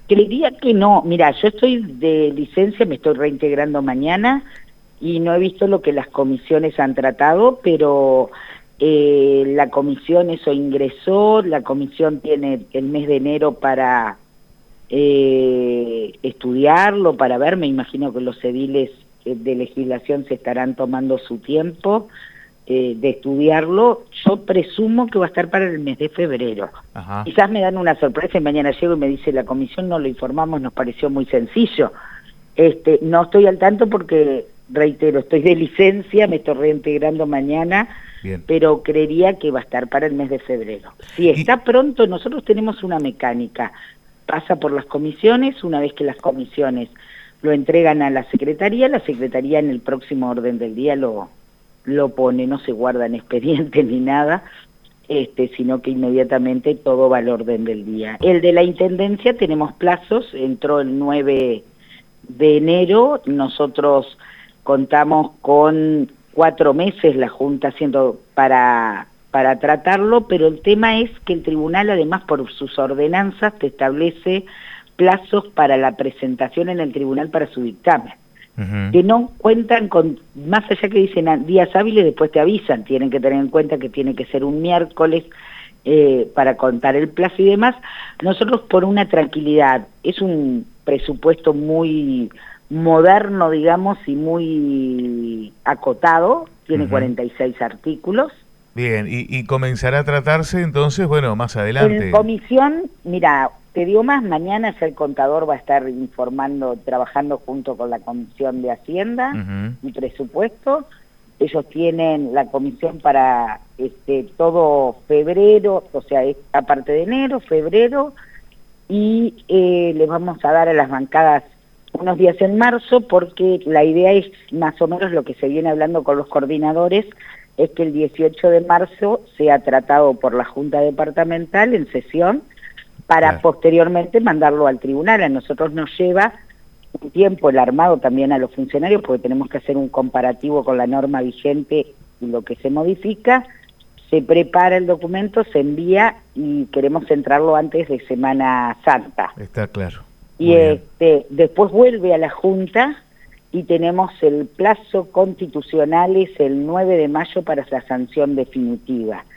Creería que no. Mira, yo estoy de licencia, me estoy reintegrando mañana y no he visto lo que las comisiones han tratado, pero la comisión eso ingresó, la comisión tiene el mes de enero para estudiarlo, para ver, me imagino que los ediles de legislación se estarán tomando su tiempo de estudiarlo. Yo presumo que va a estar para el mes de febrero. Ajá. Quizás me dan una sorpresa y mañana llego y me dice la comisión, no lo informamos, nos pareció muy sencillo. No estoy al tanto porque, reitero, estoy de licencia, me estoy reintegrando mañana, Bien. pero creería que va a estar para el mes de febrero. Si está pronto, nosotros tenemos una mecánica, pasa por las comisiones, una vez que las comisiones lo entregan a la secretaría en el próximo orden del día lo pone, no se guarda en expediente ni nada, sino que inmediatamente todo va al orden del día. El de la Intendencia tenemos plazos, entró el 9 de enero, nosotros contamos con 4 meses la Junta haciendo para tratarlo, pero el tema es que el tribunal además por sus ordenanzas te establece plazos para la presentación en el tribunal para su dictamen. Que no cuentan con, más allá que dicen días hábiles, después te avisan, tienen que tener en cuenta que tiene que ser un miércoles para contar el plazo y demás. Nosotros por una tranquilidad, es un presupuesto muy moderno, digamos, y muy acotado, tiene 46 artículos. Bien, y comenzará a tratarse entonces, bueno, más adelante. En comisión, mira, te digo más, mañana ya el contador va a estar informando, trabajando junto con la Comisión de Hacienda y Presupuesto. Ellos tienen la comisión para todo febrero, o sea, aparte de enero, febrero, y les vamos a dar a las bancadas unos días en marzo, porque la idea es más o menos lo que se viene hablando con los coordinadores, es que el 18 de marzo sea tratado por la Junta Departamental en sesión, para posteriormente mandarlo al tribunal. A nosotros nos lleva un tiempo el armado también a los funcionarios, porque tenemos que hacer un comparativo con la norma vigente y lo que se modifica. Se prepara el documento, se envía y queremos entrarlo antes de Semana Santa. Está claro. Y después vuelve a la Junta y tenemos el plazo constitucional, es el 9 de mayo para la sanción definitiva.